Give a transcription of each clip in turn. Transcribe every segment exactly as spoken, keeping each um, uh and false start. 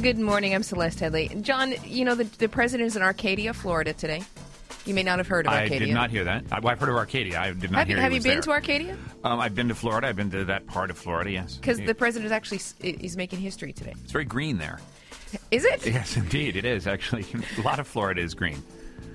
Good morning. I'm Celeste Headley. John, you know, the, the president is in Arcadia, Florida today. You may not have heard of Arcadia. I did not hear that. I, well, I've heard of Arcadia. I did not have hear you, Have he you was been there. to Arcadia? Um, I've been to Florida. I've been to that part of Florida, yes. Because the president is actually he's making history today. It's very green there. Is it? Yes, indeed. It is, actually. A lot of Florida is green.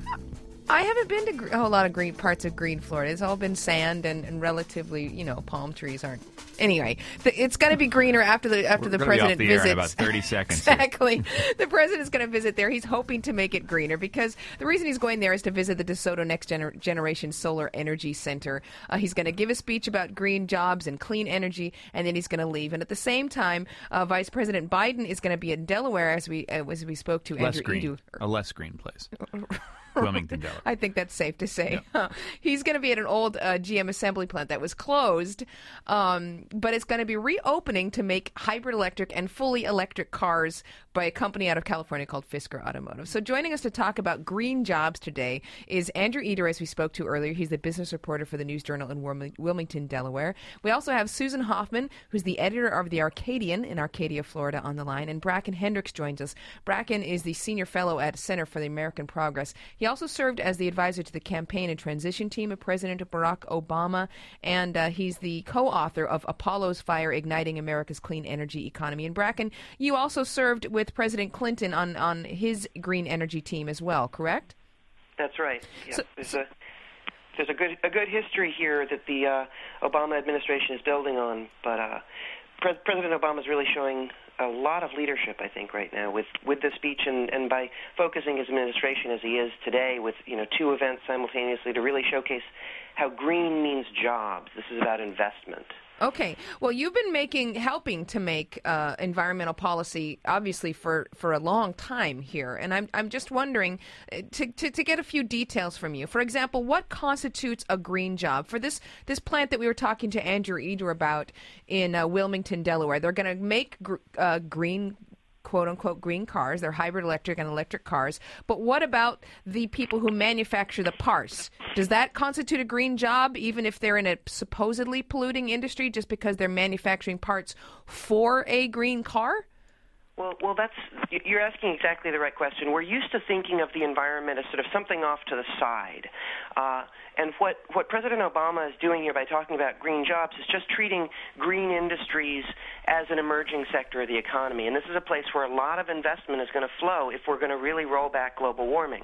I haven't been to gr- a whole lot of green parts of green Florida. It's all been sand and, and relatively, you know, palm trees aren't. Anyway, the, it's going to be greener after the after We're the gonna be president off the air visits. in about thirty seconds. Exactly. The president's going to visit there. He's hoping to make it greener because the reason he's going there is to visit the DeSoto Next Gener- Generation Solar Energy Center. Uh, he's going to give a speech about green jobs and clean energy, and then he's going to leave. And at the same time, uh, Vice President Biden is going to be in Delaware, as we uh, as we spoke to Less Andrew green. Edu. A less green place. Wilmington, Delaware. I think that's safe to say. Yeah. He's going to be at an old uh, G M assembly plant that was closed, um, but it's going to be reopening to make hybrid electric and fully electric cars by a company out of California called Fisker Automotive. So joining us to talk about green jobs today is Andrew Eder, as we spoke to earlier. He's the business reporter for the News Journal in Wilm- Wilmington, Delaware. We also have Susan Hoffman, who's the editor of The Arcadian in Arcadia, Florida, on the line, and Bracken Hendricks joins us. Bracken is the senior fellow at Center for the American Progress. He also served as the advisor to the campaign and transition team of President Barack Obama, and uh, he's the co-author of Apollo's Fire, Igniting America's Clean Energy Economy. And Bracken, you also served with President Clinton on, on his green energy team as well, correct? That's right. Yeah. So, there's so, a there's a good a good history here that the uh, Obama administration is building on, but uh, Pre- President Obama is really showing a lot of leadership, I think, right now with, with this speech and, and by focusing his administration as he is today with, you know, two events simultaneously to really showcase how green means jobs. This is about investment. Okay. Well, you've been making, helping to make uh, environmental policy, obviously, for, for a long time here. And I'm I'm just wondering, uh, to, to, to get a few details from you. For example, what constitutes a green job? For this, this plant that we were talking to Andrew Eder about in uh, Wilmington, Delaware, they're going to make gr- uh, green quote-unquote green cars. They're hybrid electric and electric cars. But what about the people who manufacture the parts? Does that constitute a green job, even if they're in a supposedly polluting industry, just because they're manufacturing parts for a green car? Well, well, that's you're asking exactly the right question. We're used to thinking of the environment as sort of something off to the side. Uh, and what, what President Obama is doing here by talking about green jobs is just treating green industries as an emerging sector of the economy. And this is a place where a lot of investment is going to flow if we're going to really roll back global warming.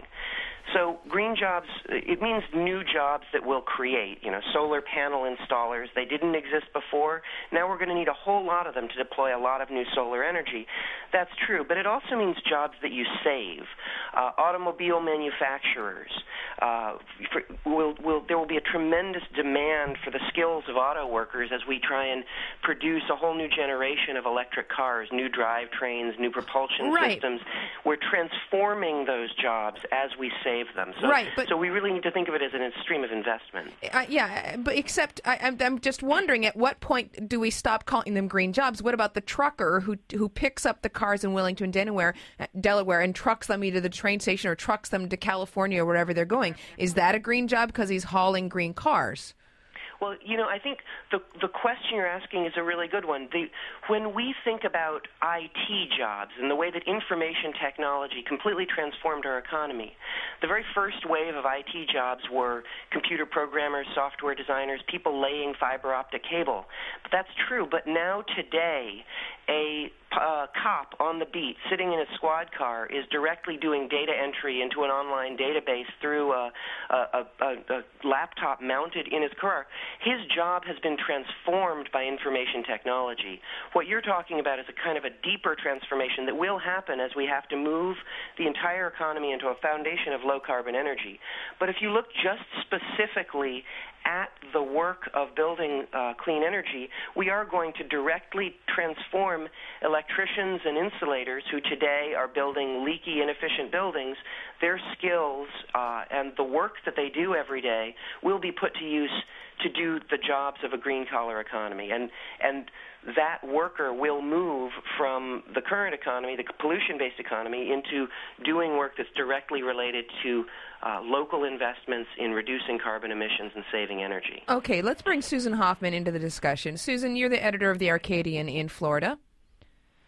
So green jobs, it means new jobs that we'll create, you know, solar panel installers. They didn't exist before. Now we're going to need a whole lot of them to deploy a lot of new solar energy. That's true, but it also means jobs that you save. Uh, automobile manufacturers, uh, for, will, will, there will be a tremendous demand for the skills of auto workers as we try and produce a whole new generation of electric cars, new drivetrains, new propulsion right. systems. We're transforming those jobs as we save them. So, right, but, so we really need to think of it as an stream of investment. Uh, yeah, but except I, I'm, I'm just wondering, at what point do we stop calling them green jobs? What about the trucker who who picks up the cars in Wilmington, Delaware, Delaware, and trucks them either to the train station or trucks them to California or wherever they're going? Is that a green job because he's hauling green cars? Well, you know, I think the the question you're asking is a really good one. The, when we think about I T jobs and the way that information technology completely transformed our economy, the very first wave of I T jobs were computer programmers, software designers, people laying fiber optic cable. But that's true. But now today, a uh, cop on the beat sitting in a squad car is directly doing data entry into an online database through a, a, a, a laptop mounted in his car. His job has been transformed by information technology. What you're talking about is a kind of a deeper transformation that will happen as we have to move the entire economy into a foundation of low-carbon energy. But if you look just specifically at the work of building uh, clean energy, we are going to directly transform electricians and insulators who today are building leaky, inefficient buildings. Their skills uh, and the work that they do every day will be put to use to do the jobs of a green-collar economy. And, and that worker will move from the current economy, the pollution-based economy, into doing work that's directly related to uh, local investments in reducing carbon emissions and saving energy. Okay, let's bring Susan Hoffman into the discussion. Susan, you're the editor of The Arcadian in Florida.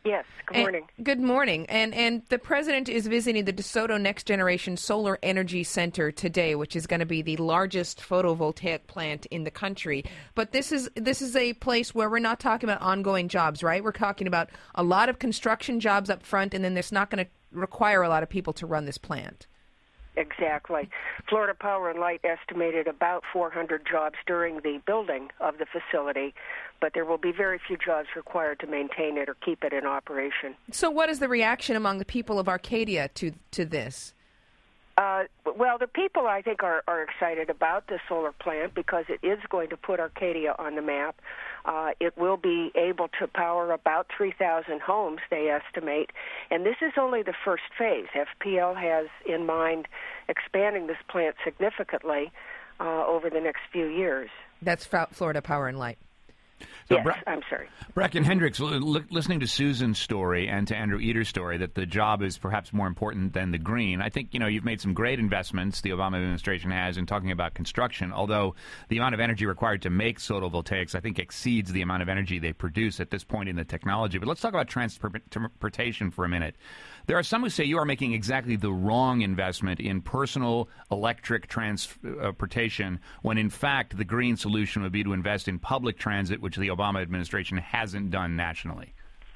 Yes, good morning. And, good morning. And and the president is visiting the DeSoto Next Generation Solar Energy Center today, which is going to be the largest photovoltaic plant in the country. But this is this is a place where we're not talking about ongoing jobs, right? We're talking about a lot of construction jobs up front, and then there's not going to require a lot of people to run this plant. Exactly. Florida Power and Light estimated about four hundred jobs during the building of the facility, but there will be very few jobs required to maintain it or keep it in operation. So what is the reaction among the people of Arcadia to to this? Uh, well, the people, I think, are, are excited about the solar plant because it is going to put Arcadia on the map. Uh, it will be able to power about three thousand homes, they estimate. And this is only the first phase. F P L has in mind expanding this plant significantly uh, over the next few years. That's Florida Power and Light. So yes, Bra- I'm sorry. Bracken Hendricks, l- l- listening to Susan's story and to Andrew Eder's story that the job is perhaps more important than the green, I think, you know, you've made some great investments, the Obama administration has, in talking about construction, although the amount of energy required to make photovoltaics, I think, exceeds the amount of energy they produce at this point in the technology. But let's talk about transportation for a minute. There are some who say you are making exactly the wrong investment in personal electric transportation when, in fact, the green solution would be to invest in public transit, which the Obama administration hasn't done nationally.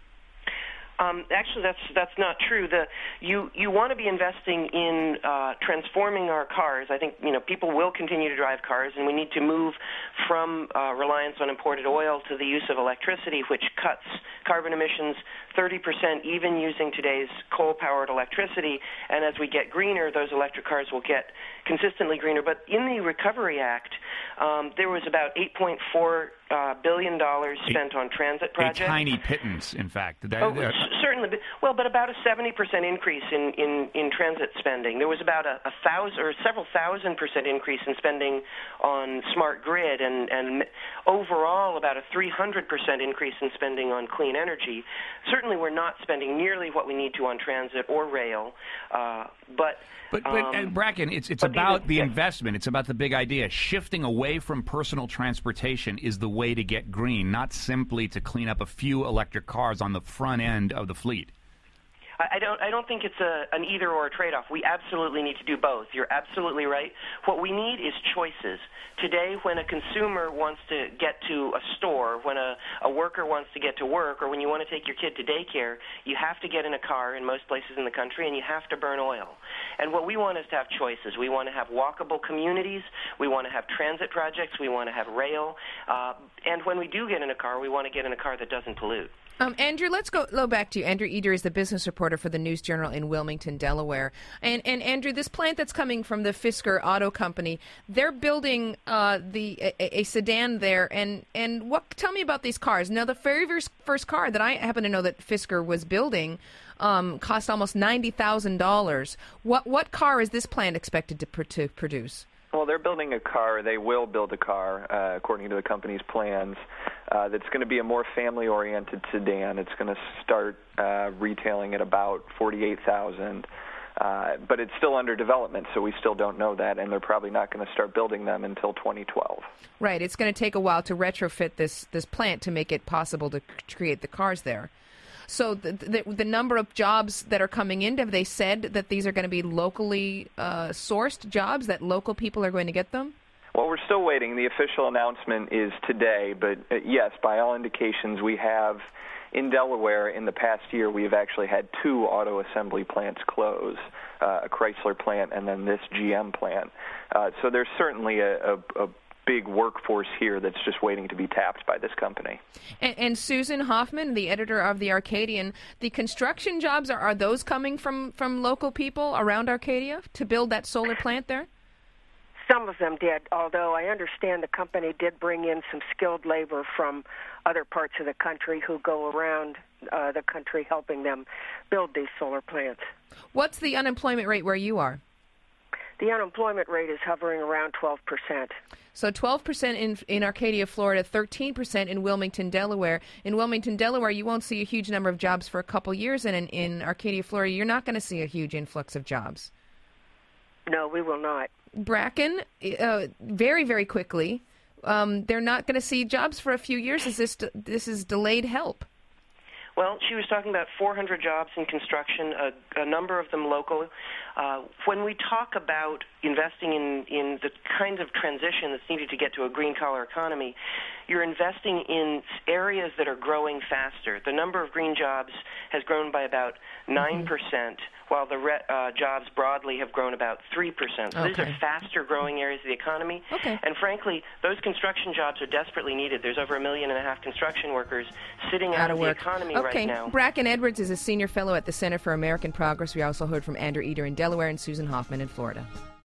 Um, actually, that's that's not true. The you you want to be investing in uh, transforming our cars. I think you know people will continue to drive cars, and we need to move from uh, reliance on imported oil to the use of electricity, which cuts carbon emissions thirty percent, even using today's coal-powered electricity. And as we get greener, those electric cars will get consistently greener. But in the Recovery Act, um, there was about eight point four uh, billion dollars spent on transit projects. A tiny pittance, in fact. That, oh, uh, certainly. Well, but about a seventy percent increase in, in, in transit spending. There was about a, a thousand or several thousand percent increase in spending on smart grid, and, and overall about a three hundred percent increase in spending on clean energy. Certainly, we're not spending nearly what we need to on transit or rail, uh, but. But, but um, uh, Bracken, it's it's but about the yeah. investment. It's about the big idea. Shifting away from personal transportation is the way to get green, not simply to clean up a few electric cars on the front end of the fleet. I don't. I don't think it's a, an either or a trade-off. We absolutely need to do both. You're absolutely right. What we need is choices. Today, when a consumer wants to get to a store, when a, a worker wants to get to work, or when you want to take your kid to daycare, you have to get in a car in most places in the country, and you have to burn oil. And what we want is to have choices. We want to have walkable communities. We want to have transit projects. We want to have rail. Uh, and when we do get in a car, we want to get in a car that doesn't pollute. Um, Andrew, let's go, go back to you. Andrew Eder is the business reporter for the News Journal in Wilmington, Delaware. And, and Andrew, this plant that's coming from the Fisker Auto Company, they're building uh, the a, a sedan there. And, and what? Tell me about these cars. Now, the very first car that I happen to know that Fisker was building um, cost almost ninety thousand dollars. What what car is this plant expected to, pr- to produce? Well, they're building a car. They will build a car, uh, according to the company's plans, uh, that's going to be a more family-oriented sedan. It's going to start uh, retailing at about forty-eight thousand dollars, uh, but it's still under development, so we still don't know that, and they're probably not going to start building them until twenty twelve. Right. It's going to take a while to retrofit this, this plant to make it possible to create the cars there. So the, the, the number of jobs that are coming in, have they said that these are going to be locally uh, sourced jobs, that local people are going to get them? Well, we're still waiting. The official announcement is today, but uh, yes, by all indications, we have in Delaware in the past year, we have actually had two auto assembly plants close, uh, a Chrysler plant and then this G M plant. Uh, so there's certainly a, a, a big workforce here that's just waiting to be tapped by this company. And, and Susan Hoffman, the editor of the Arcadian, the construction jobs, are, are those coming from, from local people around Arcadia to build that solar plant there? Some of them did, although I understand the company did bring in some skilled labor from other parts of the country who go around uh, the country helping them build these solar plants. What's the unemployment rate where you are? The unemployment rate is hovering around twelve percent. So twelve percent in in Arcadia, Florida, thirteen percent in Wilmington, Delaware. In Wilmington, Delaware, you won't see a huge number of jobs for a couple years, and in, in Arcadia, Florida, you're not going to see a huge influx of jobs. No, we will not. Bracken, uh, very, very quickly, um, they're not going to see jobs for a few years. Is this this is delayed help? Well, she was talking about four hundred jobs in construction, a, a number of them local. Uh, when we talk about investing in, in the kinds of transition that's needed to get to a green-collar economy, you're investing in areas that are growing faster. The number of green jobs has grown by about nine percent, mm-hmm. while the re- uh, jobs broadly have grown about three percent. So okay. these are faster-growing areas of the economy. Okay. And frankly, those construction jobs are desperately needed. There's over a million and a half construction workers sitting out, out of, of work. the economy okay. right now. Bracken Edwards is a senior fellow at the Center for American Progress. We also heard from Andrew Eder in Delaware and Susan Hoffman in Florida.